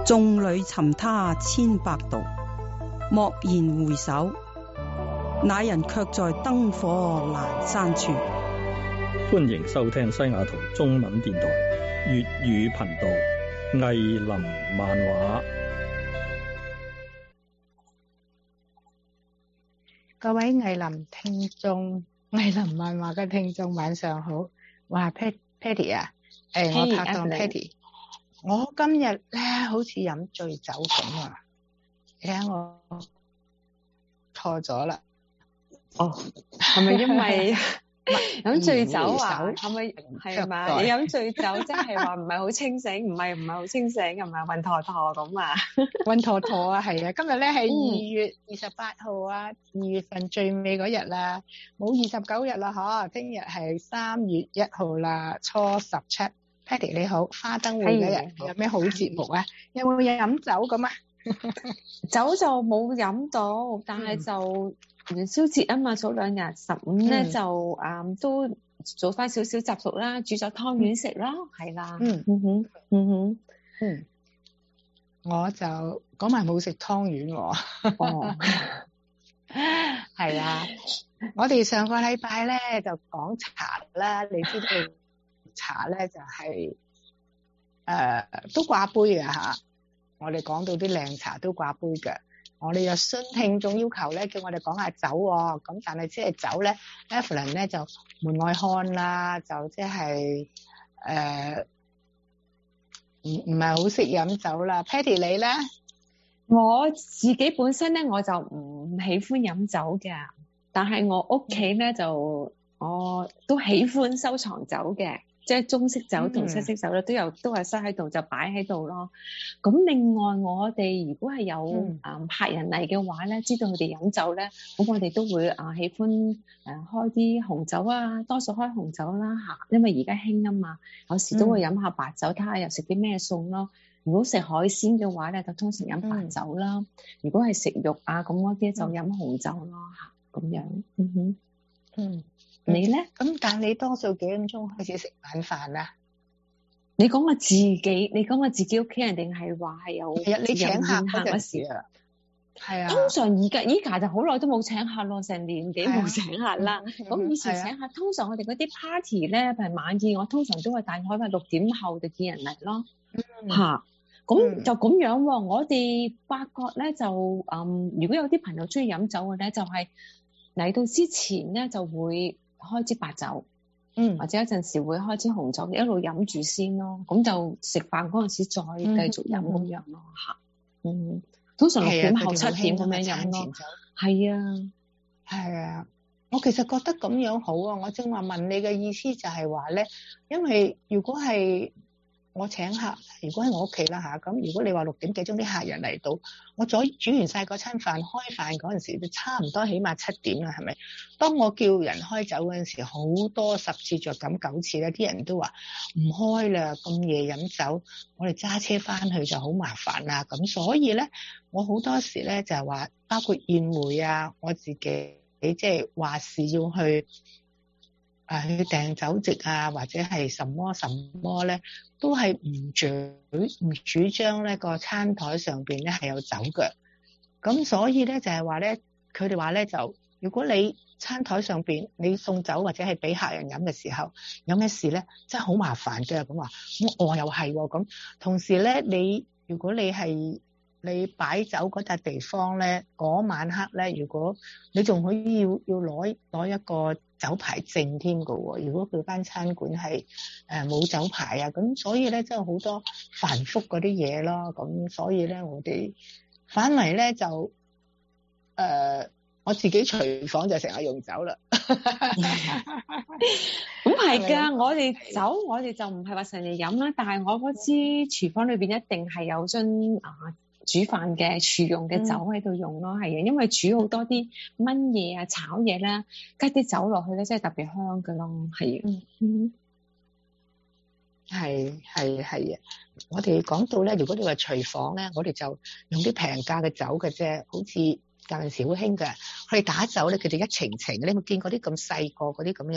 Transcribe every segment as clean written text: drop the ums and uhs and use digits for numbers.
眾裏尋他千百度，驀然回首，那人卻在燈火闌珊處。 歡迎收聽西雅圖中文電台粵語頻道《藝林漫畫》。 各位藝林聽眾、藝林漫畫嘅聽眾，晚上好。我係 Patty 啊，我拍檔 Patty。我今日咧好似飲醉酒咁啊！你睇我錯咗啦。 哦，係咪因為飲醉酒啊？係咪係嘛？你飲醉酒即係話唔係好清醒，唔係好清醒，係咪暈陀陀咁啊？ 暈陀陀啊，係啊！今日咧係2月28號啊，2月份最尾嗰日啦，冇29日啦嗬，聽日係3月1號啦，初17。Patty 你好，花燈會嗰日有咩好節目啊？有冇嘢飲酒咁啊？ 酒就冇飲到，但係就元宵節啊嘛，早2日15咧就都做翻少少習俗啦，煮咗湯圓食啦，係啦。 我就講埋冇食湯圓喎。 哦， 係啊，我哋上個禮拜咧就講茶啦，你知道茶咧就係都掛杯嘅吓。我哋講到啲靚茶都掛杯嘅。我哋有新聽眾要求咧，叫我哋講下酒喎。咁但係即係酒咧 Evelyn 咧就門外漢啦，就即係唔係好識飲酒啦。Patty 你咧？ 我自己本身咧我就唔喜歡飲酒嘅，但係我屋企咧就我都喜歡收藏酒嘅。即係中式酒同西式酒咧都係塞喺度就擺喺度咯。咁另外我哋如果係有客人嚟嘅話咧，知道佢哋飲酒咧，咁我哋都會喜歡開啲紅酒啊，多數開紅酒啦嚇，因為而家興啊嘛。有時都會飲下白酒，睇下又食啲咩餸咯。如果食海鮮嘅話咧，就通常飲白酒啦。如果係食肉啊咁嗰啲就飲紅酒咯嚇，咁樣。你咧？ 咁但你多數幾點鐘開始食晚飯啊？ 你講我自己屋企人定係話係有？ 係啊，你請客嗰陣時啊。係啊。通常依家就好耐都冇請客咯，成年幾冇請客啦。咁以前請客，通常我哋嗰啲 party 咧，譬如晚宴，我通常都係大概6點後就見人嚟咯。咁就咁樣喎。我哋發覺咧就如果有啲朋友中意飲酒嘅咧，就係嚟到之前咧就會開支白酒，或者有陣時會開支紅酒，一路飲住先咯。咁就食飯嗰陣時再繼續飲咁樣咯嚇。通常6點後7點咁樣飲咯。係啊， 係啊。我其實覺得咁樣好啊。我正話問你嘅意思就係話咧，因為如果係我請客，如果喺我屋企啦嚇，咁如果你話6點幾鐘啲客人嚟到，我煮完晒嗰餐飯，開飯嗰陣時就差唔多起碼7點啦，係咪？當我叫人開酒嗰陣時，好多10次著咁9次咧，啲人都話唔開啦，咁夜飲酒，我哋揸車翻去就好麻煩啦。咁所以咧，我好多時咧就係話，包括宴會啊，我自己即係話事要去訂酒席啊，或者係什麼咧，都係唔主張咧個餐台上邊咧係有酒嘅。咁所以咧就係話咧，佢哋話咧就，如果你餐台上邊你送酒或者係俾客人飲嘅時候，有咩事咧，真係好麻煩嘅。咁話，我又係喎。咁同時咧，如果你擺酒嗰笪地方咧，嗰晚黑咧，如果你仲可以要攞一個酒牌證添㗎喎。如果佢間餐館係冇酒牌啊，咁所以咧真係好多繁複嗰啲嘢咯。咁所以咧，我哋反為咧就我自己廚房就成日用酒啦。 咁係㗎，我哋酒我哋就唔係話成日飲啦，但係我嗰支廚房裏邊一定係有樽煮飯嘅廚用嘅酒喺度用咯。係啊，因為煮好多啲燜嘢啊、炒嘢啦，加啲酒落去咧，真係特別香㗎咯。係啊， 係啊。我哋講到咧，如果你話廚房咧，我哋就用啲平價嘅酒嘅啫，好似有陣時好興嘅，佢哋打酒咧，佢哋一程程，你有冇見過啲咁細個嗰啲咁樣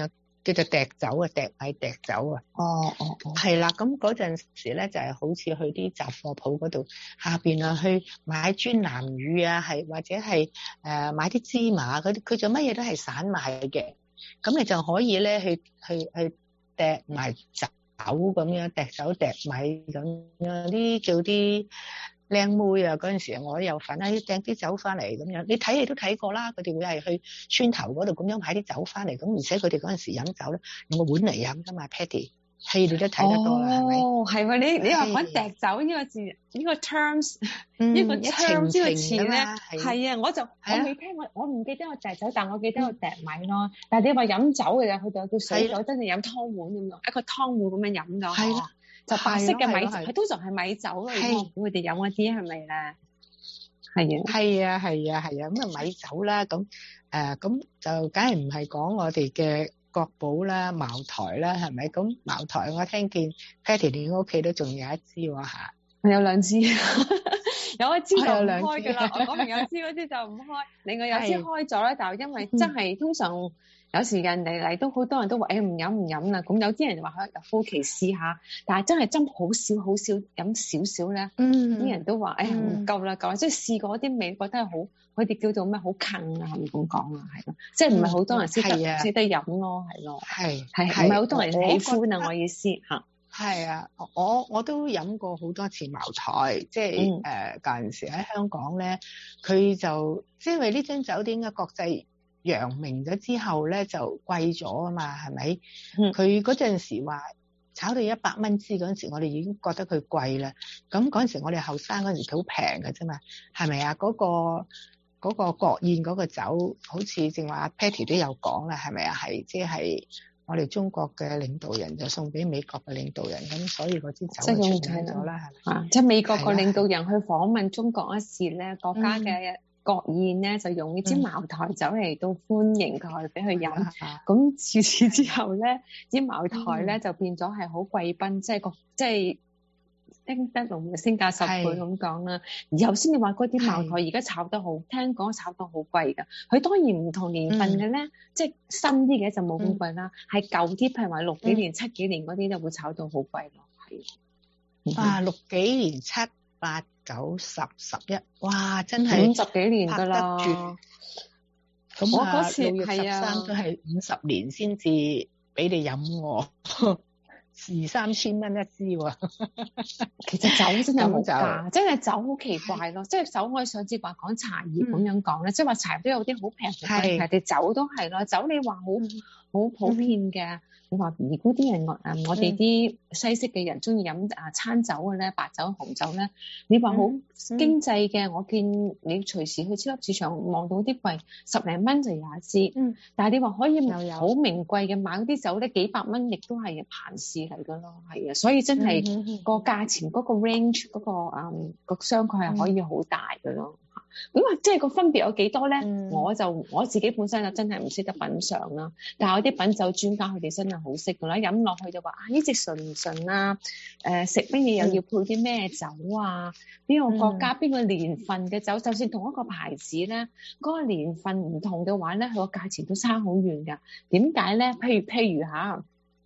叫做滴酒啊，滴米滴酒啊。 哦， 係啦，咁嗰陣時咧就係好似去啲雜貨鋪嗰度下邊啊，去買磚南乳啊，係或者係買啲芝麻嗰啲，佢就乜嘢都係散賣嘅。咁你就可以咧去滴埋酒咁樣，滴酒滴米咁樣，啲叫啲靚妹啊，嗰陣時我都有份啊，掟啲酒翻嚟咁樣。你睇戲都睇過啦，佢哋會係去村頭嗰度咁樣買啲酒翻嚟，咁而且佢哋嗰陣時飲酒咧用個碗嚟飲噶嘛 ，Patty。戲你都睇得多啦，係咪？ 哦，係喎，你話講滴酒呢個字，呢個 terms，呢個 terms 呢個詞咧，係啊，我未聽過，我唔記得我滴酒，但我記得我滴米咯。但係你話飲酒嘅啫，佢就叫水酒，真係飲湯碗咁樣，一個湯碗咁樣飲㗎，係就白色嘅米酒，佢通常係米酒咯。我估佢哋飲嗰啲係咪咧？係啊，咁啊米酒啦，咁咁就梗係唔係講我哋嘅國寶啦、茅台啦，係咪？咁茅台我聽見 Patty 你屋企都仲有一支喎嚇。 我有兩支，有一支就唔開㗎啦。我講明有支嗰支就唔開，另外有支開咗啦。但係因為真係通常有時人哋嚟都好多人都話唔飲啦。咁有啲人話入好奇試下，但係真係斟好少飲少少咧。啲人都話唔夠啦，即係試過啲味，覺得係好，佢哋叫做咩好近啊，係咪咁講啊？係咯，即係唔係好多人識得飲咯，係咯，係唔係好多人喜歡啊？我意思嚇。 係啊，我都飲過好多次茅台，即係嗰陣時喺香港咧，佢就即係因為呢樽酒點解國際揚名咗之後咧就貴咗啊嘛，係咪？佢嗰陣時話炒到100蚊支嗰陣時，我哋已經覺得佢貴啦。咁嗰陣時我哋後生嗰陣時佢好平嘅啫嘛，係咪啊？嗰個國宴嗰個酒，好似正話 Patty 都有講啦，係咪啊？係即係。我哋中國嘅領導人就送俾美國嘅領導人，咁所以嗰支酒就出名咗啦，係咪？ 即係美國個領導人去訪問中國一時咧，國家嘅國宴咧就用呢支茅台酒嚟到歡迎佢，俾佢飲。咁自此之後咧，支茅台咧就變咗係好貴賓，即係升得龍嘅升價10倍咁講啦。而頭先你話嗰啲茅台而家炒得好，聽講炒得好貴㗎。佢當然唔同年份嘅咧，即係新啲嘅就冇咁貴啦。係舊啲，譬如話6幾年、7幾年嗰啲就會炒到好貴咯。係哇，6幾年、7、8、9、10、11，哇，真係 50幾年㗎啦。 咁我嗰次 6月13都係50年先至俾你飲喎。2-3千蚊一支喎， 其實酒真係冇價，真係酒好奇怪咯。即係酒我上次話講茶葉咁樣講咧，即係話茶葉都有啲好平嘅，其實酒都係咯。酒你話好普遍嘅，你話如果啲人我哋啲西式嘅人中意飲餐酒嘅咧，白酒、紅酒咧，你話好經濟嘅，我見你隨時去超級市場望到啲貴10零蚊就有一支，但係你話可以好名貴嘅買嗰啲酒咧，幾百蚊亦都係閒事嚟㗎咯，係啊，所以真係個價錢嗰個 range 嗰個相距係可以好大㗎咯。咁即係個分別有幾多咧？我自己本身就真係唔識得品嚐啦，但係有啲品酒專家佢哋真係好識㗎啦，飲落去就話呢隻純唔純啊？食乜嘢又要配啲咩酒啊？邊個國家邊個年份嘅酒，就算同一個牌子咧，嗰個年份唔同嘅話咧，佢個價錢都差好遠㗎。點解咧？譬如嚇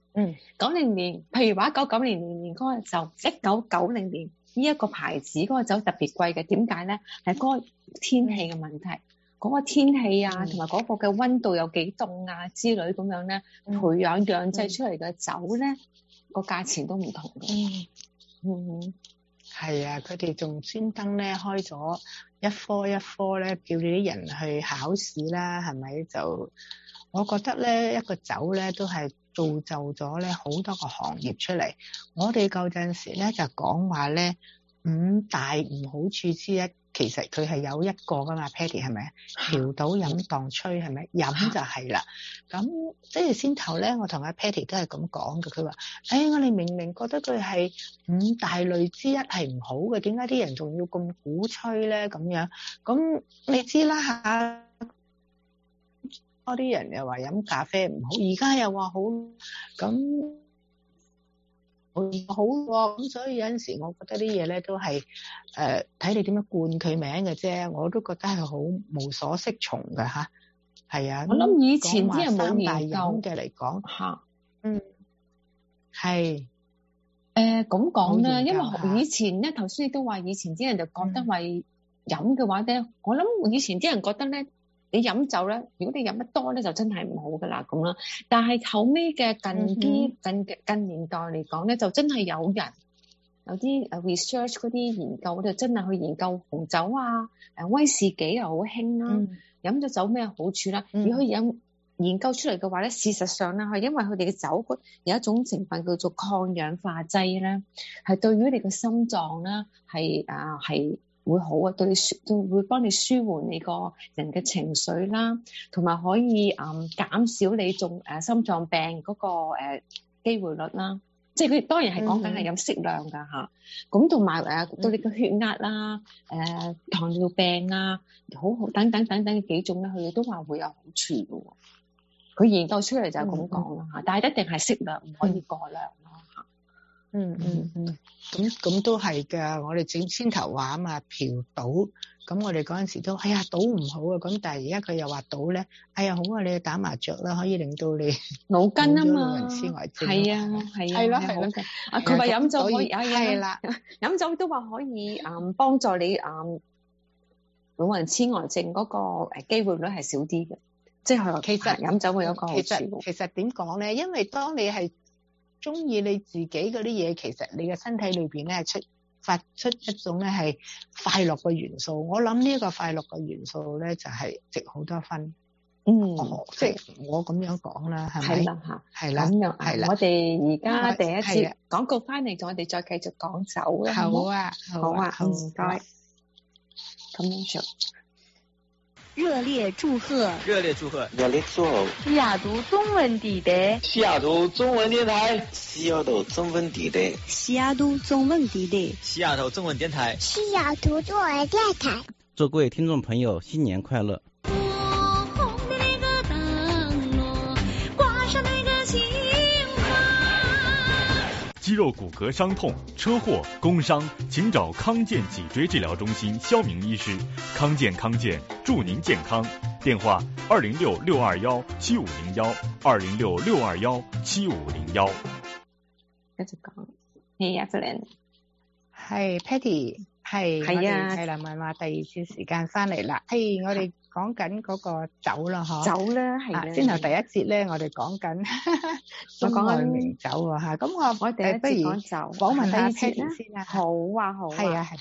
，90年，譬如話1990年嗰個就1990年。呢一個牌子嗰個酒特別貴嘅，點解咧？係嗰個天氣嘅問題，嗰個天氣啊，同埋嗰個嘅溫度有幾凍啊之類咁樣咧，培養釀製出嚟嘅酒咧，個價錢都唔同嘅。 係啊，佢哋仲專登咧開咗一科一科咧，叫你啲人去考試啦，係咪？就我覺得咧，一個酒咧都係造就咗咧好多個行業出嚟。我哋舊陣時咧就講話咧5大唔好處之一，其實佢係有一個噶嘛 ，Patty 係咪？調到飲當吹係咪？飲就係啦。咁即係先頭咧，我同阿 Patty 都係咁講嘅。佢話：我哋明明覺得佢係5大類之一係唔好嘅，點解啲人仲要咁鼓吹咧？咁樣咁你知啦嚇。多啲人又話飲咖啡唔好，而家又話好，咁好喎。咁所以有陣時我覺得啲嘢咧都係睇你點樣冠佢名嘅啫。我都覺得係好無所適從嘅嚇。 係啊。 我諗以前啲人冇講話研究三大飲嘅嚟講， 嚇。 係咁講咧， 冇研因究下為以前咧，頭先你都話以前啲人就覺得為飲嘅話咧，我諗以前啲人覺得咧，你飲酒咧，如果你飲得多咧，就真係唔好噶啦咁啦。但係後尾嘅近年代嚟講咧，就真係有人有啲research 嗰啲研究就真係去研究紅酒啊、威士忌又好興啦，飲咗酒咩好處啦，而去研究出嚟嘅話咧，事實上咧係因為佢哋嘅酒有一種成分叫做抗氧化劑咧，係對於你嘅心臟啦係會好啊，對你會幫你舒緩你個人嘅情緒啦，同埋可以減少你中心臟病嗰個機會率啦。即係佢當然係講緊係飲適量㗎嚇，咁同埋對你嘅血壓啦、糖尿病啊、好等等嘅幾種咧，佢哋都話會有好處嘅喎。佢研究出嚟就係咁講啦嚇，但係一定係適量，唔可以過量咯嚇。 咁都係㗎。我哋先頭話啊嘛，嫖賭，咁我哋嗰陣時都賭唔好啊。咁但係而家佢又話賭咧，好啊，你去打麻雀啦，可以令到你腦筋啊嘛， 老人痴呆症。 係啊， 係咯。 佢話飲酒可以係啦， 飲酒都話可以幫助你老人痴呆症嗰個機會率係少啲嘅。即係其實飲酒會有個好處。 其實點講咧？因為當你係中意你自己嗰啲嘢，其實你嘅身體裏邊咧發出一種咧係快樂嘅元素。我諗呢一個快樂嘅元素咧就係值好多分。即係我咁樣講啦，係咪？ 係啦嚇， 係啦， 咁樣係啦。 我哋而家第一節廣告翻嚟，我哋再繼續講酒啦。 好啊，好啊， 唔該。咁樣做。 热烈祝贺！ 热烈祝贺！ 热烈祝贺！ 西雅图中文地带， 西雅图中文电台， 西雅图中文地带， 西雅图中文地带， 西雅图中文电台， 西雅图中文电台。 祝各位听众朋友新年快乐！ 肌肉骨骼伤痛、车祸、工伤，请找康健脊椎治疗中心肖明医师。康健祝您健康。電話206-621-7501，206-621-7501。 繼續講，係 Evelyn， 係 Patty， 係啊， 係啦，咪話第二次時間翻嚟啦。我哋講緊嗰個酒啦，嗬。 酒啦，係啦。 先頭第一節咧，我哋講緊中外名酒喎嚇。咁我哋不如訪問下 Patty 先啦。 好啊，好啊。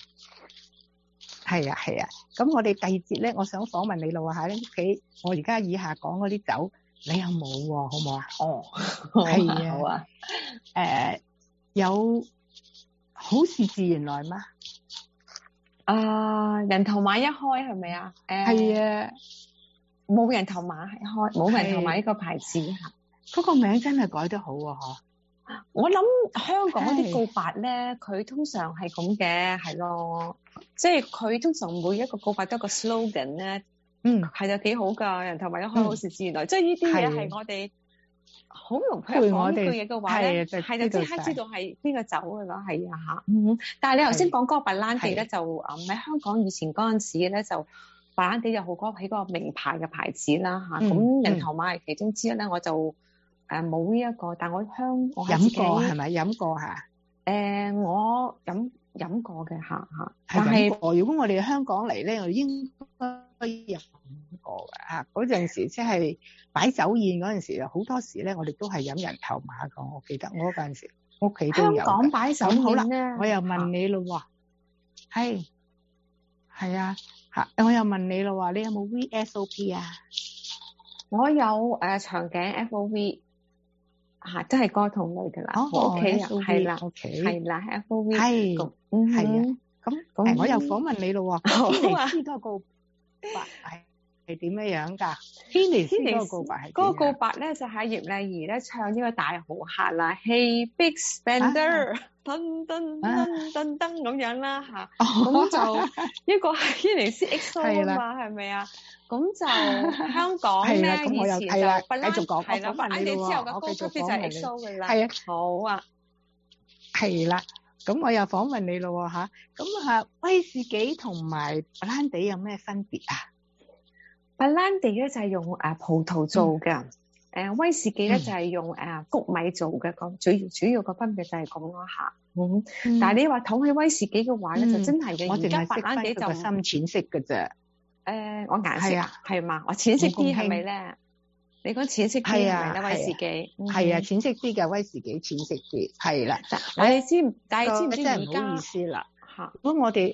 係啊。咁我哋第二節咧，我想訪問你咯嚇。你屋企我而家以下講嗰啲酒，你有冇喎？好唔好啊？係啊。 好啊。 有好事自然來嗎？ 人頭馬一開係咪啊？ 係啊。 冇人頭馬係開，冇人頭馬呢個牌子嚇。 嗰個名真係改得好喎，嗬！ 我諗香港嗰啲告白咧，佢通常係咁嘅，係咯。即係佢通常每一個告白都有個 slogan 咧，係就幾好㗎。人頭馬一開，好事自然來。即係呢啲嘢係我哋好容易講呢句嘢嘅話咧，係就即刻知道係邊個酒㗎啦，係啊嚇。但係你頭先講嗰個白蘭地咧，就喺香港以前嗰陣時咧，就白蘭地有好多起個名牌嘅牌子啦嚇。咁人頭馬係其中之一咧，我就冇呢一個，但我飲過係咪？飲過嚇？ 我飲過嘅嚇。 但係如果我哋香港嚟咧，我應該飲過嘅嚇。嗰陣時即係擺酒宴嗰陣時，好多時咧，我哋都係飲人頭馬嘅。我記得我嗰陣時屋企都有。 香港擺酒宴咧， 我又問你咯喎，係啊嚇，我又問你咯喎，你有冇 VSOP 啊？ 我有長頸 FOV。即係嗰個同類嘅啦。我屋企係啦，係啦 ，FOV 係啊。咁我又訪問你咯喎。 好啊。 軒尼詩嗰個告白係點樣㗎？軒尼詩嗰個告白係點？ 嗰個告白咧就係葉麗儀咧唱呢個大豪客啦，Hey Big Spender，噔噔噔噔噔咁樣啦嚇。咁就呢個係軒尼詩 XO 啊嘛，係咪啊？咁就香港咧，以前就繼續講， 係啦，反正之後嘅高級啲就係 XO 嘅啦。 係啊， 好啊， 係啦。咁我又訪問你咯嚇。咁威士忌同埋白蘭地有咩分別啊？ Ballandy 咧就係用葡萄做嘅，威士忌咧就係用谷米做嘅，主要個分別就係咁咯嚇。但係你話統起威士忌嘅話咧，就真係嘅。而家白蘭地就深淺色嘅啫。 我顏色係嘛？我淺色啲係咪咧？你講淺色啲係咪咧？威士忌係啊，淺色啲嘅威士忌淺色啲係啦。 但係知唔知真係唔好意思啦嚇。如果我哋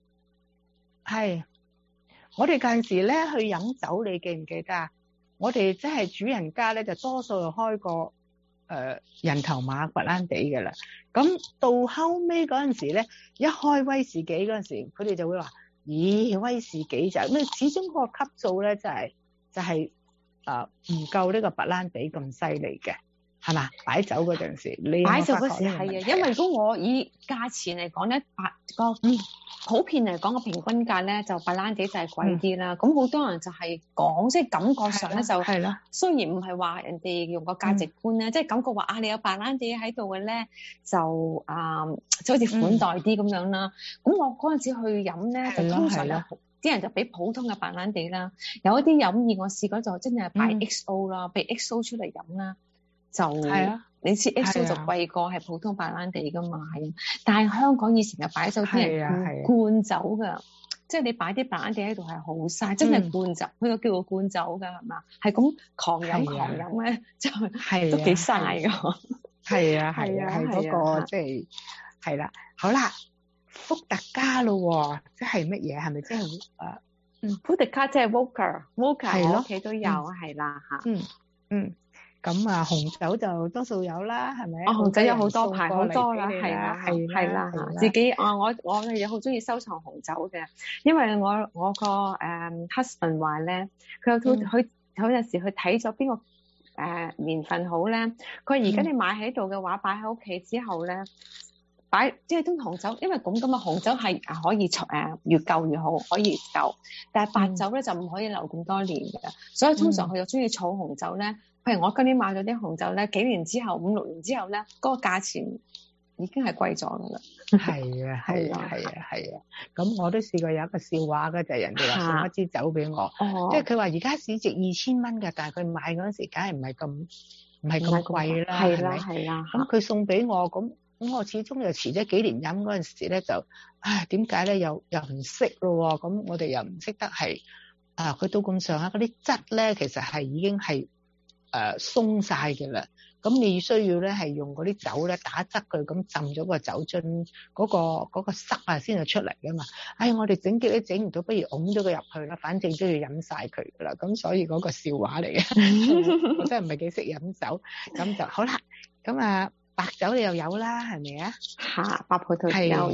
嗰陣時咧去飲酒，你記唔記得啊？我哋即係主人家咧，就多數就開個人頭馬白蘭地嘅啦。咁到後尾嗰陣時咧，一開威士忌嗰陣時，佢哋就會話：咦，威士忌就咩？始終個級數咧，就係唔夠呢個白蘭地咁犀利嘅，係嘛？擺酒嗰陣時，你擺酒嗰時係啊，因為如果我以價錢嚟講咧，普遍嚟講個平均價咧，就白蘭地就係貴啲啦。咁好多人就係講，即係感覺上咧就係啦。雖然唔係話人哋用個價值觀咧，即係感覺話你有白蘭地喺度嘅咧，就好似款待啲咁樣啦。咁我嗰陣時去飲咧，就通常啲人就俾普通嘅白蘭地啦。有一啲飲意我試過就真係擺 XO 啦，俾 XO 出嚟飲啦，就你知 XO 就貴過係普通白蘭地噶嘛，係。但係香港以前嘅擺酒啲人灌酒噶，即係你擺啲白蘭地喺度係好嘥，真係灌酒，佢就叫做灌酒噶係嘛，係咁狂飲咧，就都幾嘥噶。係嗰個即係係啦，好啦。伏特加咯，即係乜嘢？係咪即係伏特加即係 Vodka 我屋企都有，係啦嚇。 咁紅酒就多數有啦，係咪？ 紅酒有好多排好多啦，係啦。自己我哋好中意收藏紅酒嘅，因為我個husband 話咧，佢有陣時去睇咗邊個年份好咧，佢而家你買喺度嘅話，擺喺屋企之後咧。即係通紅酒，因為咁嘅紅酒係可以越舊越好，可以舊。但係白酒咧就唔可以留咁多年嘅，所以通常佢就中意儲紅酒咧。譬如我今年買咗啲紅酒咧，幾年之後5-6年之後咧，嗰個價錢已經係貴咗噶啦。 係啊。咁我都試過有一個笑話嘅，就係人哋話送一支酒俾我，即係佢話而家市值2000蚊㗎，但係佢買嗰陣時梗係唔係咁貴啦， 係啦。 咁佢送俾我咁我始終又遲咗幾年飲嗰陣時咧，就點解咧又唔識咯？咁我哋又唔識得係佢到咁上下嗰啲質咧，其實係已經係鬆晒嘅啦。咁你需要咧係用嗰啲酒咧打側佢，咁浸咗個酒樽嗰個塞先就出嚟噶嘛。我哋整極都整唔到，不如㧬咗佢入去啦，反正都要飲晒佢噶啦。咁所以嗰個笑話嚟嘅，我真係唔係幾識飲酒。咁就好啦。咁白酒你又有啦，係咪啊？ 白葡萄有。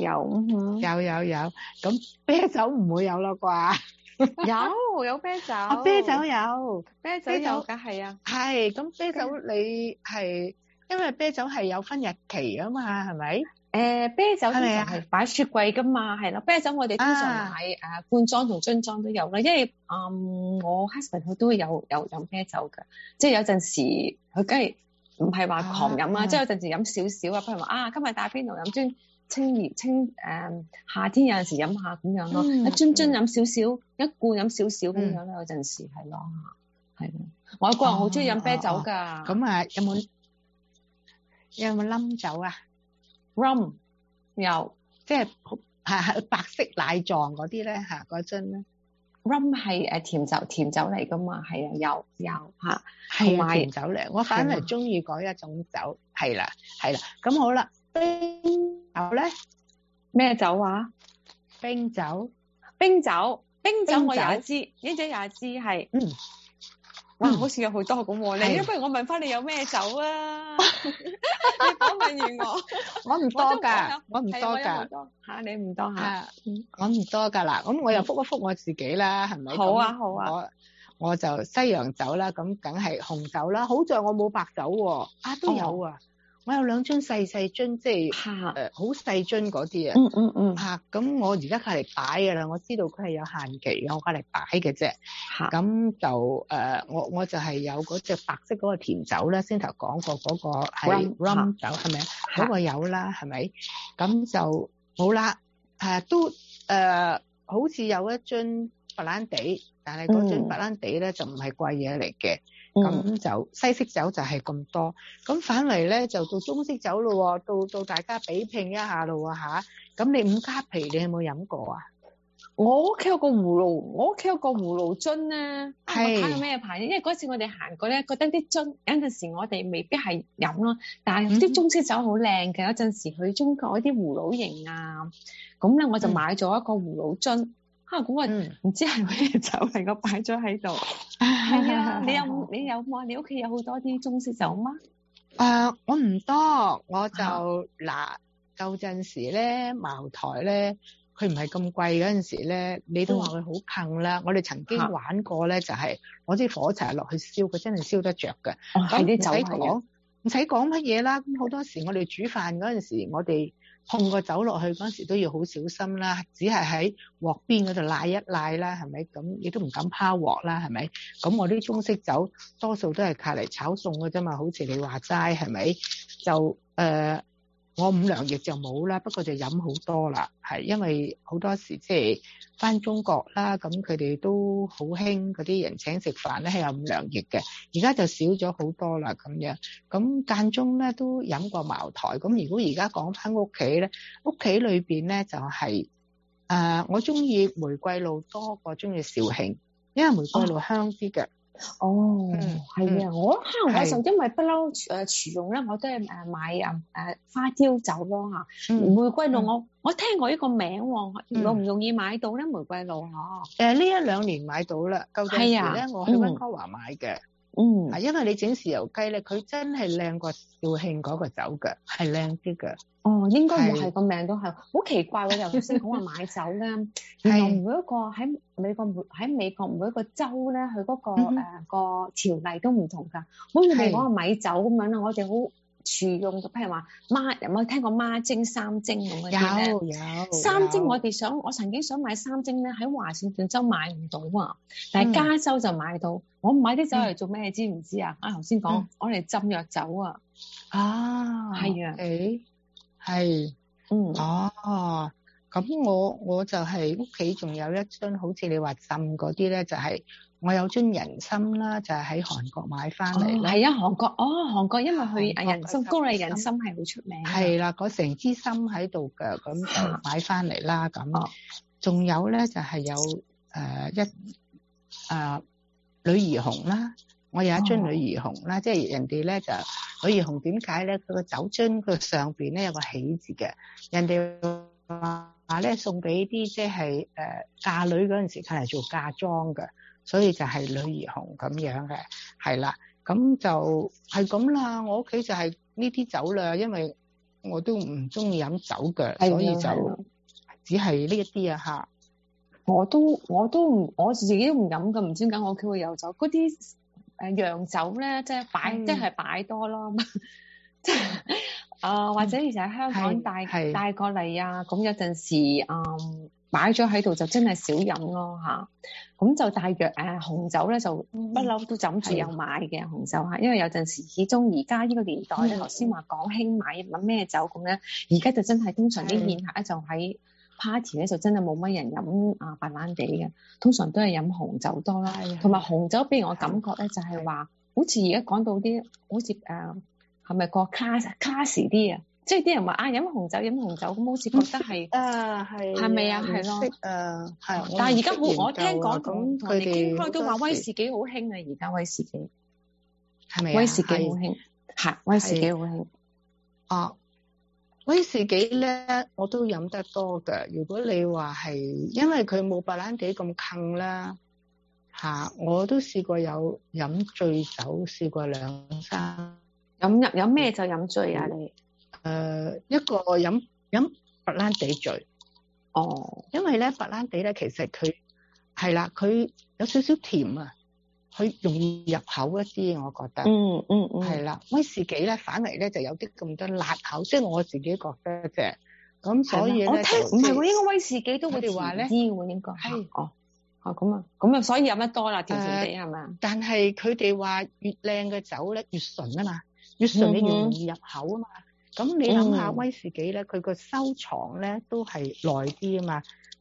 咁啤酒唔會有啦啩？ 有啤酒。 啤酒有， 啤酒有㗎，係啊。 係，咁啤酒你係因為啤酒係有分日期啊嘛，係咪？ 啤酒通常係擺雪櫃㗎嘛，係咯。啤酒我哋通常買罐裝同樽裝都有啦，因為我 husband 佢都會有飲啤酒㗎，即係有陣時佢梗係。唔係話狂飲啊，即係有陣時飲少少啊，譬如話今日打邊爐飲樽清夏天有陣時飲下咁樣咯，一樽飲少少，一罐飲少少咁樣咯，有陣時係咯，係咯。外國人好中意飲啤酒㗎。 咁有冇冧酒啊 ？Rum 有， 即係白色奶狀嗰啲咧嗰樽咧。 Rum 係甜酒嚟噶嘛，係啊，有嚇， 係啊，甜酒嚟。我反而中意嗰一種酒，係啦。咁好啦，冰酒咧咩酒啊？ 冰酒我有一支，係哇，好似有好多咁喎。你不如我問翻你有咩酒啊？你講問完我唔多㗎，我唔多㗎嚇，你唔多嚇， 我唔多㗎啦。咁我又覆一覆我自己啦，係咪？ 好啊。 我就西洋酒啦，咁梗係紅酒啦。好在我冇白酒喎，都有啊。我有2樽細樽，即係好細樽嗰啲啊。咁我而家隔嚟擺㗎啦，我知道佢係有限期嘅，我隔嚟擺嘅啫。咁就我就係有嗰隻白色嗰個甜酒咧，先頭講過嗰個係 rum 酒係咪啊？嗰個有啦，係咪？咁就冇啦。都好似有一樽白蘭地，但係嗰樽白蘭地咧就唔係貴嘢嚟嘅。咁就西式酒就係咁多，咁反為咧就到中式酒咯，到大家比拼一下咯吓。咁你五加皮你有冇飲過啊？ 我屋企有個葫蘆樽咧，我睇下咩牌子，因為嗰次我哋行過咧，覺得啲樽有陣時我哋未必係飲咯，但係啲中式酒好靚嘅，有陣時去中國嗰啲葫蘆形啊，咁咧我就買咗一個葫蘆樽，咁我唔知係咩酒嚟，我擺咗喺度。係啊，你有冇？你屋企有好多啲中式酒嗎？ 我唔多，我就舊陣時咧茅台咧。佢唔係咁貴嗰陣時咧，你都話佢好近啦。我哋曾經玩過咧，就係攞支火柴落去燒，佢真係燒得着嘅。 係啲酒唔使講乜嘢啦。咁好多時我哋煮飯嗰陣時，我哋碰個酒落去嗰陣時都要好小心啦。只係喺鑊邊嗰度瀨一瀨啦，係咪？咁你都唔敢拋鑊啦，係咪？咁我啲中式酒多數都係靠嚟炒餸嘅啫嘛，好似你話齋係咪？就我五糧液就冇啦，不過就飲好多啦，係因為好多時即係返中國啦，咁佢哋都好興嗰啲人請食飯咧係有五糧液嘅，而家就少咗好多啦咁樣。咁間中咧都飲過茅台。咁如果而家講返屋企咧，屋企裏邊咧就係我中意玫瑰露多過中意紹興，因為玫瑰露香啲嘅。 係啊，我就因為不嬲廚用咧，我都係買花雕酒咯嚇。玫瑰露我聽過呢個名喎，容唔容易買到咧？玫瑰露呢一兩年買到啦，舊陣時咧我去溫哥華買嘅。因為你整豉油雞咧，佢真係靚過紹興嗰個酒嘅，係靚啲嘅。 應該會係個名都係好奇怪喎！頭先講話買酒咧，原來每一個喺美國每一個州咧，佢嗰個條例都唔同㗎。好似你講個米酒咁樣啦，我哋好廚用嘅，譬如話有冇聽過孖蒸、三蒸咁嗰啲咧？有三蒸，我曾經想買三蒸咧，喺華盛頓州買唔到啊，但係加州就買到。我買啲酒嚟做咩？知唔知啊？頭先講我嚟浸藥酒啊。係啊。 係。咁我就係屋企仲有一樽，好似你話浸嗰啲咧，就係我有樽人參啦，就係喺韓國買翻嚟啦。 係啊，韓國因為佢人參高麗人參係好出名。係啦，嗰成支參喺度㗎，咁就買翻嚟啦。咁仲有咧就係有女兒紅啦，我有一樽女兒紅啦，即係人哋咧就女兒紅點解咧？佢個酒樽個上邊咧有個喜字嘅，人哋話咧送俾啲即係嫁女嗰陣時睇嚟做嫁妝嘅，所以就係女兒紅咁樣嘅，係啦，咁就係咁啦。我屋企就係呢啲酒啦，因為我都唔中意飲酒嘅，所以就只係呢一啲啊嚇。 我自己都唔飲㗎，唔知點解我屋企會有酒。嗰啲洋酒咧，即係擺多咯，即係或者其實喺香港帶過嚟啊，咁有陣時擺咗喺度就真係少飲咯嚇。咁就大約紅酒咧就不嬲都枕住有買嘅紅酒嚇，因為有陣時始終而家呢個年代咧，頭先話講興買咩酒咁咧，而家就真係通常啲宴客咧就喺party 咧就真係冇乜人飲白蘭地嘅，通常都係飲紅酒多啦。同埋紅酒俾我感覺咧就係話，好似而家講到啲好似係咪個 class 啲啊？即係啲人話飲紅酒咁，好似覺得係係咪啊？係咯。係。但係而家我聽講同佢哋傾開都話威士忌好興啊！而家威士忌係咪？威士忌好興，係威士忌好興。 威士忌咧，我都飲得多㗎。如果你話係，因為佢冇白蘭地咁坑啦，我都試過有飲醉酒，試過2-3。 飲咩就飲醉啊？你？ 一個飲白蘭地醉。因為咧白蘭地咧，其實佢係啦，佢有少少甜啊。佢容易入口一啲，我覺得。係啦，威士忌咧，反嚟咧就有啲咁多辣口，即係我自己覺得啫。咁所以咧， 我聽唔係喎，應該威士忌都會甜啲喎，應該係。咁啊，所以飲得多啦，甜甜地係咪啊？ 但係佢哋話越靚嘅酒咧越純啊嘛，越純你越容易入口啊嘛。咁你諗下威士忌咧，佢個收藏咧都係耐啲啊嘛。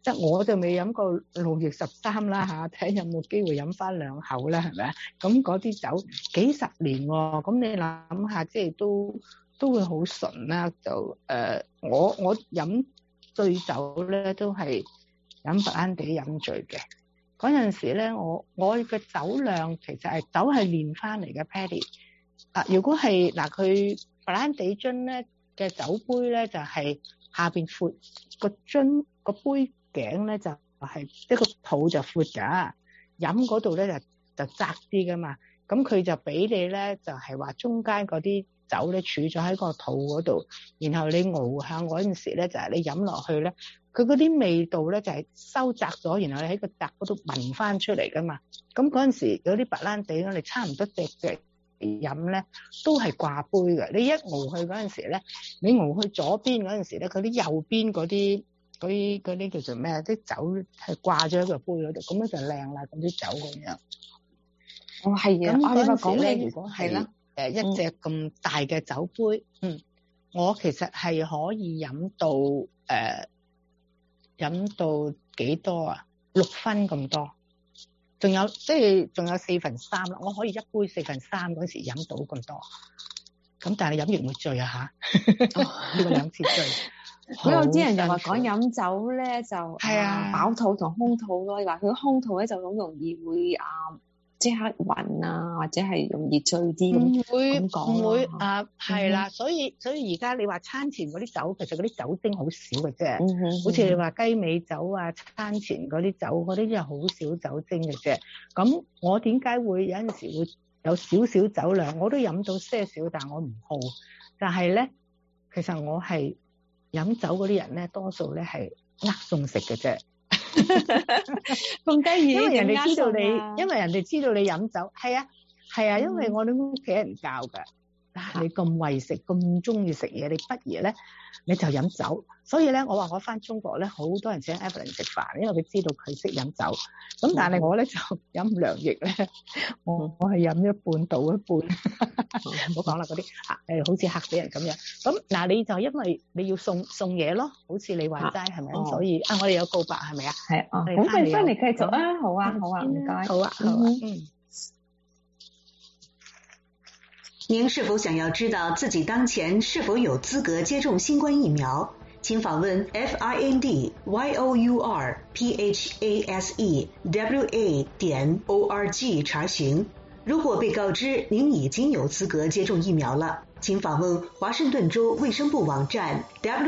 即係我就未飲過路易13啦嚇，睇有冇機會飲翻2口啦，係咪啊？咁嗰啲酒幾十年喎，咁你諗下，即係都會好純啦。就我飲醉酒咧都係飲白蘭地飲醉嘅。嗰陣時咧，我嘅酒量其實係酒係練翻嚟嘅 Patty。如果係佢白蘭地樽咧嘅酒杯咧，就係下邊闊，個樽個杯頸咧就係一個肚就闊㗎，飲嗰度咧就窄啲㗎嘛。咁佢就俾你咧就係話中間嗰啲酒咧儲咗喺個肚嗰度，然後你熬下嗰陣時咧就係你飲落去咧，佢嗰啲味道咧就係收窄咗，然後你喺個窄嗰度聞翻出嚟㗎嘛。咁嗰陣時有啲白蘭地我哋差唔多隻飲咧都係掛杯嘅。你一熬去嗰陣時咧，你熬去左邊嗰陣時咧，佢啲右邊嗰啲叫做咩啊？啲酒係掛咗喺個杯嗰度，咁樣就靚啦。咁啲酒咁樣。 哦，係啊。 咁嗰陣時咧， 如果係一隻咁大嘅酒杯，我其實係可以飲到幾多啊？6分咁多。仲有3/4啦，我可以一杯3/4嗰時飲到咁多，咁但係你飲完會醉啊嚇，呢個2次醉。 咁有啲人就話講飲酒咧就飽肚同空肚咯，話佢空肚咧就好容易會即刻暈啊，或者係容易醉啲咁。 唔會係啦，所以而家你話餐前嗰啲酒，其實嗰啲酒精好少嘅啫，好似你話雞尾酒啊，餐前嗰啲酒嗰啲真係好少酒精嘅啫。咁我點解會有陣時會有少少酒量？我都飲到些少，但我唔好。但係咧，其實我係飲酒嗰啲人咧，多數咧係餸食嘅啫。 咁得意， 因為人哋知道你飲酒，係啊，因為我哋屋企人教㗎。你咁為食，咁中意食嘢，你不如咧你就飲酒。所以咧，我話我翻中國咧，好多人請 Evelyn 食飯，因為佢知道佢識飲酒。咁但係我咧就飲涼液咧，我係飲一半倒一半。唔好講啦，嗰啲好似嚇死人咁樣。咁嗱，你就因為你要送嘢咯，好似你話齋係咪？所以我哋有告白係咪啊？ 係咁佢翻嚟繼續啊，好啊，唔該， 好啊。 您是否想要知道自己当前是否有资格接种新冠疫苗？请访问 findyourphaswa.org 查询。如果被告知您已经有资格接种疫苗了，请访问华盛顿州卫生部网站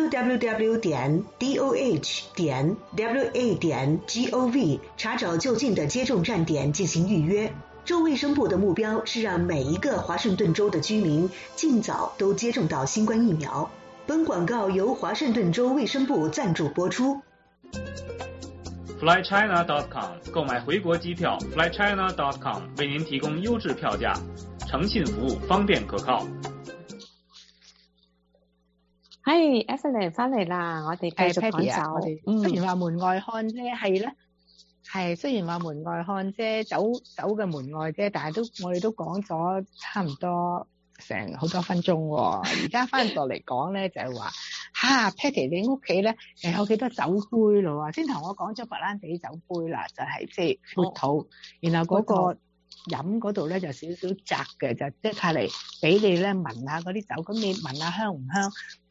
www.doh.wa.gov 查找就近的接种站点进行预约。州卫生部的目标是让每一个华盛顿州的居民尽早都接种到新冠疫苗。本广告由华盛顿州卫生部赞助播出。 flychina.com 购买回国機票 flychina.com 為您提供優質票價，誠信服務，方便可靠。 係 Evelyn 翻嚟啦，我哋繼續講酒。 雖然話門外漢啫，係咧。係，雖然話門外漢啫，酒嘅門外啫，但係我哋都講咗差唔多成好多分鐘喎。而家翻過嚟講咧，就係話Patty 你屋企咧有幾多酒杯咯？先同我講咗白蘭地酒杯啦，就係即係闊肚，然後嗰個飲嗰度咧就少少窄嘅，就即係睇嚟俾你咧聞下嗰啲酒，咁你聞下香唔香？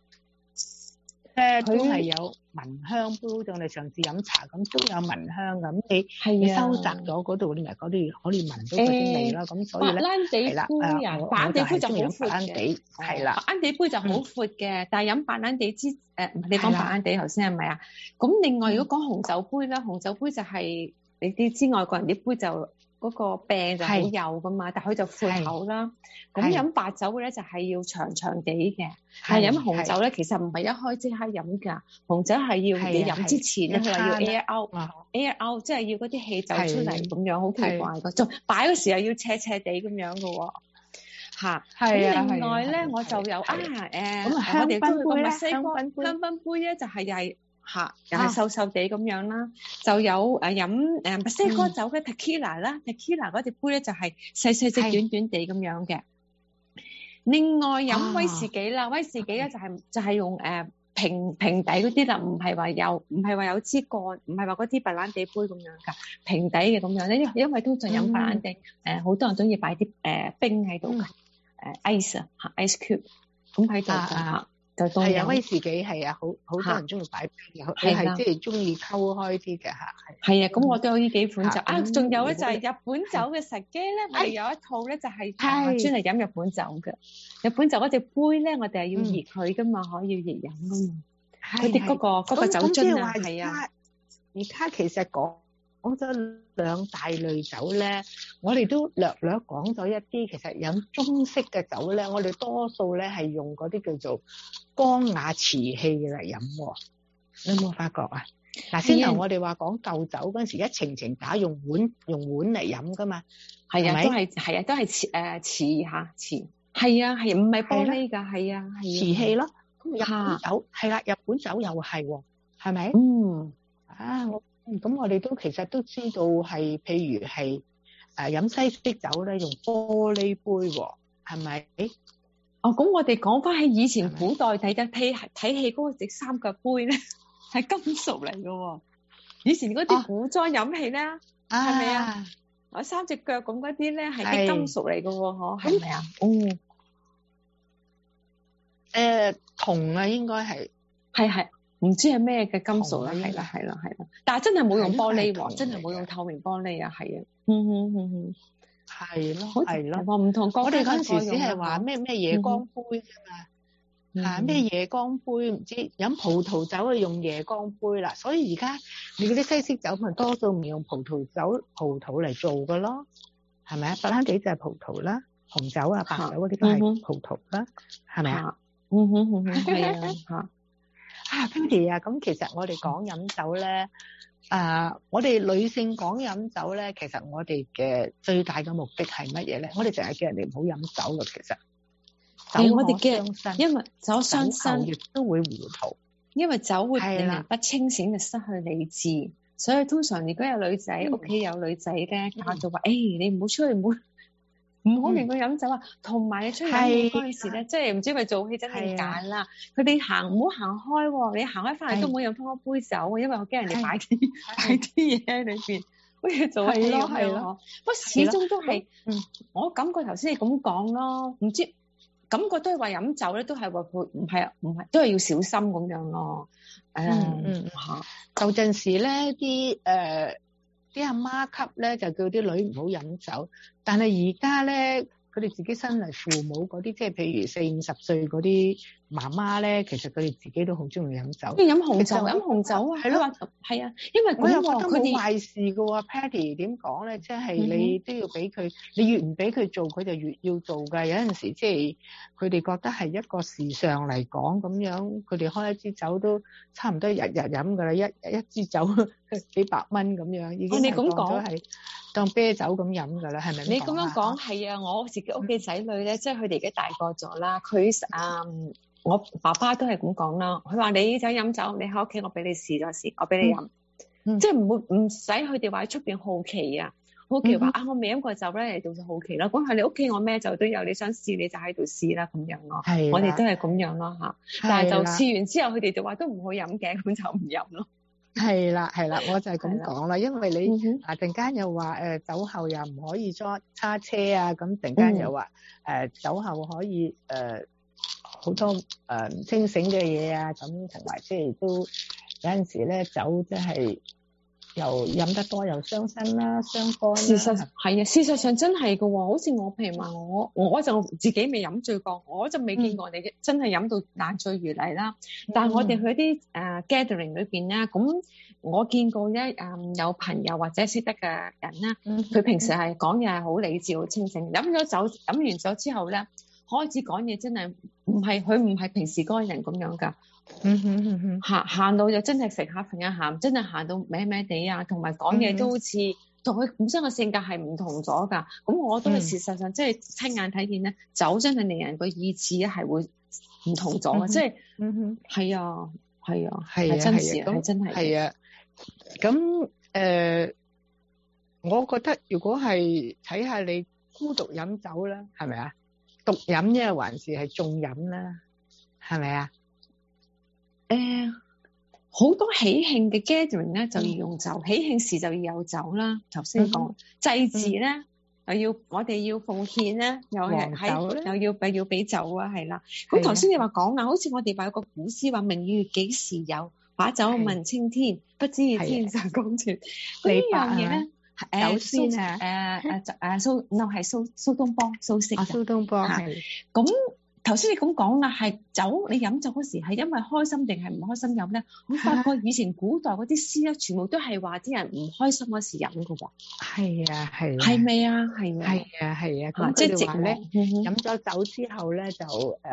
都係有聞香杯，好似我哋上次飲茶咁都有聞香咁。你收窄咗嗰度，你咪嗰啲可以聞到嗰啲味啦。咁所以咧， 白蘭地杯白蘭地杯就好闊嘅， 係啦， 白蘭地杯就好闊嘅。但係飲白蘭地你講白蘭地頭先係咪啊？咁另外如果講紅酒杯咧，紅酒杯就係你啲知外國人啲杯就嗰個柄就好幼噶嘛，但係佢就闊口啦。咁飲白酒嘅咧就係要長長地嘅，但係飲紅酒咧其實唔係一開即刻飲㗎，紅酒係要你飲之前咧，佢話要 air out，air out 即係要嗰啲氣走出嚟咁樣，好奇怪㗎。仲擺嗰時候要斜斜地咁樣㗎喎。咁另外咧我就有我哋都會講墨西哥香檳杯咧就係又係。又係瘦瘦地咁樣啦，就有飲墨西哥酒嘅 tequila 啦，tequila 嗰隻杯咧就係細細隻短短地咁樣嘅。另外飲威士忌啦，威士忌咧就係用平底嗰啲啦，唔係話有支蓋，唔係話嗰啲白蘭地杯咁樣㗎，平底嘅咁樣咧。因為通常飲白蘭地，好多人都要擺啲冰喺度㗎，ice 啊，ice cube 咁喺度㗎。就當係啊，威士忌係啊，好多人中意擺冰嘅，你係即係中意溝開啲嘅嚇。 係啊，咁我都有呢幾款酒啊，仲有咧就係日本酒嘅實機咧，我哋有一套咧就係專係飲日本酒嘅。日本酒嗰隻杯咧，我哋係要熱佢噶嘛，可以熱飲噶嘛。嗰啲嗰個酒樽啊，係啊。 而家其實講咗兩大類酒咧，我哋都略講咗一啲。其實飲中式嘅酒咧，我哋多數咧係用嗰啲叫做光雅瓷器嚟飲喎。你有冇發覺啊？嗱，先頭我哋話講舊酒嗰陣時，一程打用碗嚟飲噶嘛。 係啊，都係瓷瓷。係啊，唔係玻璃㗎，係啊， 瓷器咯。咁日本酒係啦，日本酒又係喎，係咪？咁我哋都其實都知道係，譬如係飲西式酒咧，用玻璃杯喎，係咪？ 咁我哋講翻喺以前古代睇戲嗰個隻三腳杯咧，係金屬嚟嘅喎。以前嗰啲古裝飲器咧，係咪啊？三隻腳咁嗰啲咧係啲金屬嚟嘅喎，係咪啊？ 銅啊，應該係。 唔知係咩嘅金屬啦，係啦，但係真係冇用玻璃喎，真係冇用透明玻璃啊，係啊，係咯，唔同國家。 我哋嗰陣時只係話咩夜光杯啫嘛，咩夜光杯，唔知飲葡萄酒啊用夜光杯啦，所以而家你嗰啲西式酒咪多數唔用葡萄嚟做噶咯，係咪啊？白蘭地就係葡萄啦，紅酒啊白酒嗰啲都係葡萄啦，係咪啊？ 係啊。 Patty 啊，咁其實我哋講飲酒咧，我哋女性講飲酒咧，其實我哋嘅最大嘅目的係乜嘢咧？我哋成日叫人哋唔好飲酒嘅，其實酒我哋傷身， 因為酒傷身亦都會糊塗， 因為酒會令人不清醒，就失去理智。所以通常如果有女仔屋企有女仔咧，教就話：你唔好出去，唔好亂咁飲酒啊！同埋你出去飲酒嗰陣時咧，即係唔知咪做戲真定假啦。佢哋唔好行開喎，你行開翻嚟都唔好飲翻一杯酒，因為我驚人哋擺啲嘢喺裏邊，好似做戲咁樣。不過始終都係，我感覺頭先你咁講咯，唔知感覺都係話飲酒咧，都係話唔係都係要小心咁樣咯。 有陣時咧啲阿媽級咧就叫啲女唔好飲酒，但係而家咧佢哋自己身為父母嗰啲，即係譬如40-50歲嗰啲媽媽咧，其實佢哋自己都好中意飲酒。 飲紅酒啊，係咯，係啊，因為我又覺得冇壞事㗎喎。Patty 點講咧？即係你都要俾佢，你越唔俾佢做，佢就越要做㗎。有陣時即係佢哋覺得係一個時尚嚟講咁樣，佢哋開一支酒都差唔多日日飲㗎啦，一支酒幾百蚊咁樣，已經係當咗係當啤酒咁飲㗎啦，係咪？ 你咁樣講係啊，我自己屋企仔女咧，即係佢哋而家大個咗啦，佢我爸爸都係咁講啦，佢話你想飲酒，你喺屋企我俾你試咗試，我俾你飲，即係唔使佢哋話喺出邊好奇啊，好奇話我未飲過酒咧，嚟到就好奇啦。講係你屋企我咩酒都有，你想試你就喺度試啦咁樣咯。我哋都係咁樣咯嚇，但係就試完之後，佢哋就話都唔好飲嘅，咁就唔飲咯。 係啦，我就係咁講啦，因為你突然間又話酒後又唔可以揸車啊，咁突然間又話酒後可以好多唔清醒嘅嘢啊，咁同埋即係都有陣時咧酒即係又飲得多又傷身啦，傷肝啦。 事實上真係㗎喎，好似我譬如話我就自己未飲醉過，我就未見過你真係飲到爛醉如泥啦。但係我哋去啲gathering 裏邊咧，咁我見過咧有朋友或者識得嘅人咧，佢平時係講嘢係好理智、好清醒，飲完酒之後咧，開始講嘢真係唔係平時嗰個人咁樣㗎。行到就真係食下瞓一下，真係行到歪歪地啊，同埋講嘢都好似同佢本身嘅性格係唔同咗㗎。咁我都係事實上即係親眼睇見咧，酒真係令人個意志咧係會唔同咗嘅，即係係啊，係真事，係真係。 係啊，咁我覺得如果係睇下你孤獨飲酒啦，係咪啊？獨飲啫，還是係眾飲啦，係咪啊？ 好多喜慶嘅 gathering 咧就要用酒，喜慶時就要有酒啦。頭先講祭祀咧，我哋要奉獻咧，又要俾酒啊，係啦。咁頭先你話講啊，好似我哋話有個古詩話明月幾時有，把酒問青天，不知天上宮闕。呢樣嘢咧， 酒仙啊， 蘇東坡蘇軾嘅。 蘇東坡係。 咁頭先你咁講啦，係酒，你飲酒嗰時係因為開心定係唔開心飲咧？我發覺以前古代嗰啲詩咧，全部都係話啲人唔開心嗰時飲㗎喎。 係啊，係。 係咪啊？係咪？ 係啊，係啊。咁即係話咧，飲咗酒之後咧，就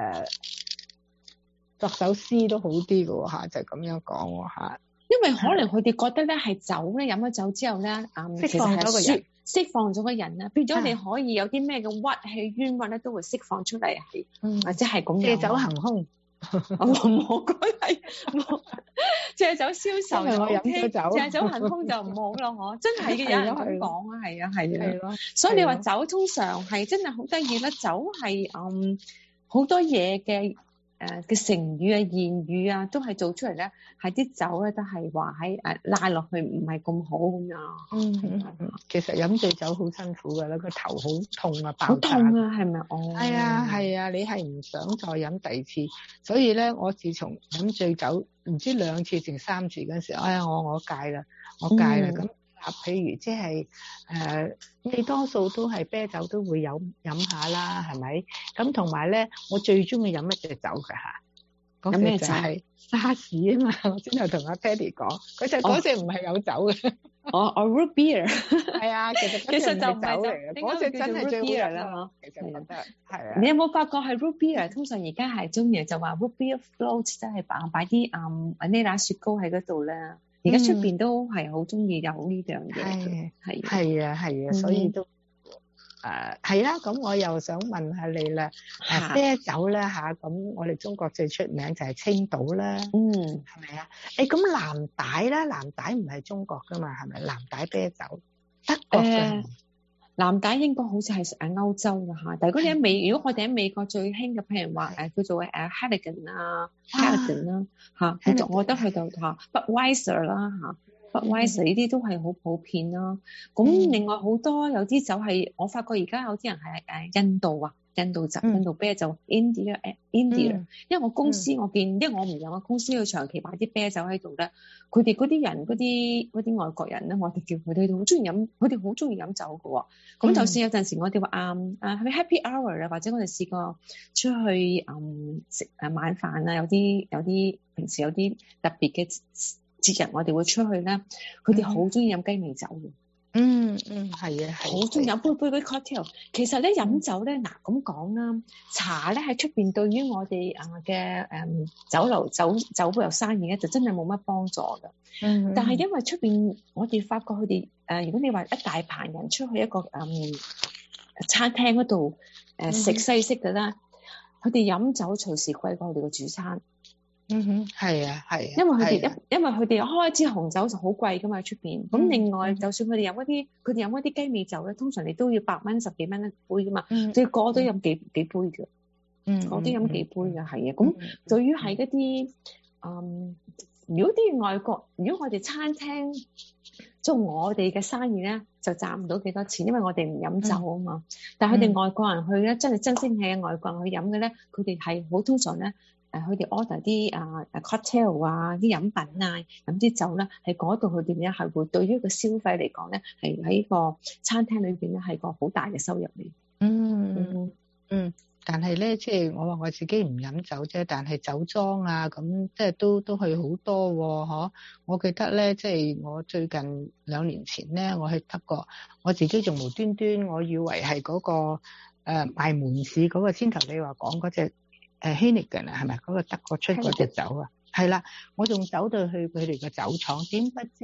作首詩都好啲㗎喎嚇，就咁樣講喎嚇。 因為可能佢哋覺得咧係酒咧，飲咗酒之後咧， 釋放咗個人。 釋放咗個人啦，變咗你可以有啲咩嘅鬱氣冤屈咧，都會釋放出嚟，係或者係咁樣。 借酒行兇， 我覺得係借酒消愁。 因為我飲咗酒， 借酒行兇就唔好咯，嗬！真係嘅，有人咁講啊，係啊，係啊。所以你話酒通常係真係好得意啦，酒係好多嘢嘅。嘅成語啊、言語啊，都係做出嚟咧，係啲酒咧都係話喺拉落去唔係咁好咁樣。 其實飲醉酒好辛苦㗎啦，個頭好痛啊， 好痛啊，係咪？哦， 係啊，係啊，你係唔想再飲第二次，所以咧，我自從飲醉酒唔知2次定3次嗰陣時，哎呀，我戒啦，我戒啦咁。譬如即係你多數都係啤酒都會飲下啦，係咪？咁同埋咧，我最中意飲一隻酒嘅嚇，嗰隻就係沙士啊嘛！我先頭同阿 Patty 講，嗰隻唔係有酒嘅。 root beer 係啊，其實就唔係酒嚟嘅，嗰隻真係最好飲啦。其實覺得係啊。 你有冇發覺係 root beer？通常而家係中意就話 root beer float，即係擺啲vanilla雪糕喺嗰度咧。而家出邊都係好中意有呢樣嘢， 係啊，所以都係啦。咁我又想問下你啦，啤酒咧嚇，咁我哋中國最出名就係青島啦，係咪啊？咁藍帶咧，藍帶唔係中國噶嘛，係咪？藍帶啤酒德國嘅。 藍帶應該好似係歐洲㗎嚇，但係如果我哋喺美國最興嘅，譬如話叫做Halligan 啊 Halligan 啦嚇，我覺得去到嚇 Budweiser 啦嚇 Budweiser 呢啲都係好普遍啦。咁另外好多有啲酒係我發覺而家有啲人係印度酒、印度啤酒 India， 因為我公司我見，因為我唔有個公司要長期擺啲啤酒喺度咧，佢哋嗰啲人嗰啲外國人咧，我哋叫佢哋好中意飲，佢哋好中意飲酒㗎喎。咁就算有陣時我哋話係咪 Happy Hour 啊，或者我哋試過出去食晚飯啊，有啲平時有啲特別嘅節日，我哋會出去咧，佢哋好中意飲雞尾酒嘅。 係啊， 好中意飲杯嗰啲 cocktail。其實咧飲酒咧，嗱咁講啦，茶咧喺出邊對於我哋嘅酒樓酒鋪有生意咧，就真係冇乜幫助㗎。但係因為出邊我哋發覺佢哋如果你話一大棚人出去一個餐廳嗰度食西式嘅啦，佢哋飲酒隨時貴過佢哋嘅主餐。 係啊， 因為佢哋開一支紅酒就好貴噶嘛出邊。咁另外，就算佢哋飲一啲雞尾酒咧，通常你都要8蚊10幾蚊一杯噶嘛，最個都飲幾杯嘅，我都飲幾杯嘅，係啊。咁對於係一啲如果我哋餐廳做我哋嘅生意咧，就賺唔到幾多錢，因為我哋唔飲酒啊嘛。但係佢哋外國人去咧，真係真聲氣嘅外國人去飲嘅咧，佢哋係好通常咧。佢哋 order 啲cocktail 啊，啲飲品啊，飲啲酒啦，喺嗰度佢哋咧係會對於個消費嚟講咧，係喺個餐廳裏邊咧係個好大嘅收入嚟。 但係咧，即係我話我自己唔飲酒啫，但係酒莊啊，咁即係都去好多喎，我記得咧，即係我最近2年前咧，我去德國，我自己仲無端端，我以為係嗰個賣門市嗰個先頭你話講嗰隻。Heineken 啊，係咪嗰個德國出嗰隻酒啊？係啦，我仲走到去佢哋嘅酒廠，點不知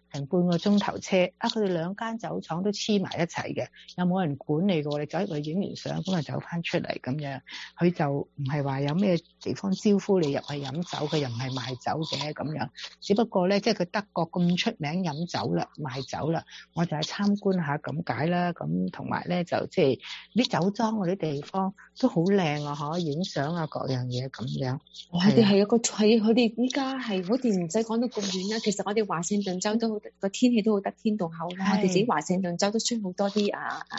成半個鐘頭車，佢哋兩間酒廠都黐埋一齊嘅，又冇人管你嘅，你走入去影完相咁啊走翻出嚟咁樣，佢就唔係話有咩地方招呼你入去飲酒，佢又唔係賣酒嘅咁樣，只不過咧即係佢德國咁出名飲酒啦賣酒啦，我就係參觀下咁解啦，咁同埋咧就即係啲酒莊嗰啲地方都好靚啊，可影相啊各樣嘢咁樣。 我哋係有個係佢哋依家係好似唔使講到咁遠啦，其實我哋華盛頓州都個天氣都好得天獨厚啦，我哋自己華盛頓州都出好多啲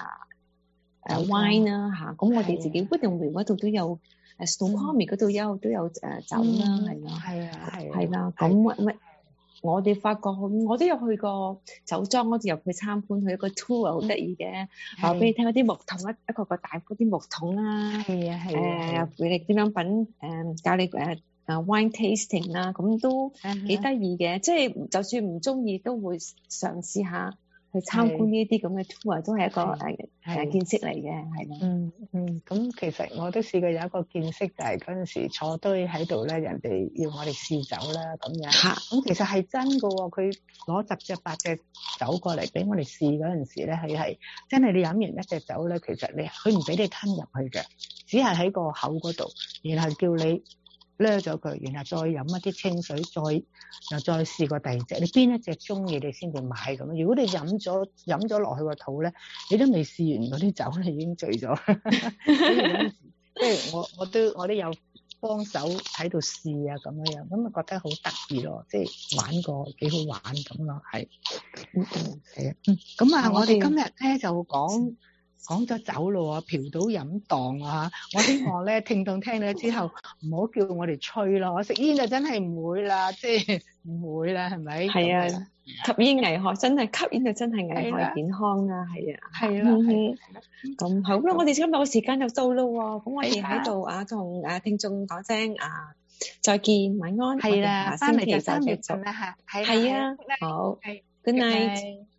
wine 啦嚇，咁我哋自己 Woodinville 嗰度都有Snoqualmie 嗰度都有酒啦，係啦，係啦，咁我哋發覺我都有去過酒莊嗰度入去參觀，去一個 tour 好得意嘅，話俾你聽嗰啲木桶一個個大嗰啲木桶啦，俾你點樣品教你wine tasting 啦，咁都幾得意嘅，即係就算唔中意都會嘗試下去參觀呢啲咁嘅 tour，都係一個見識嚟嘅，係咯。 咁其實我都試過有一個見識，就係嗰陣時坐堆喺度咧，人哋要我哋試酒啦咁樣。咁其實係真㗎喎，佢攞10隻8隻酒過嚟俾我哋試嗰陣時咧，佢係真係你飲完一隻酒咧，其實佢唔俾你吞入去嘅，只係喺個口嗰度，然後叫你掠咗佢，然後再飲一啲清水，再試過第二隻，你邊一隻中意你先至買咁。如果你飲咗落去個肚咧，你都未試完嗰啲酒咧已經醉咗。即係我都有幫手喺度試啊咁樣，咁啊覺得好得意咯，即係玩過幾好玩咁咯，係。係啊，咁啊，我哋今日咧就講咗酒咯，嫖賭飲蕩啊！我希望咧聽眾聽到之後唔好叫我哋吹咯，我食煙就真係唔會啦，即係唔會啦，係咪？係啊，吸煙危害，真係吸煙就真係危害健康啊，係啊，係啦，咁好啦，我哋今日個時間就到咯喎，咁我哋喺度同聽眾講聲再見，晚安， 係啦，翻嚟就繼續，係啊，好，Good night。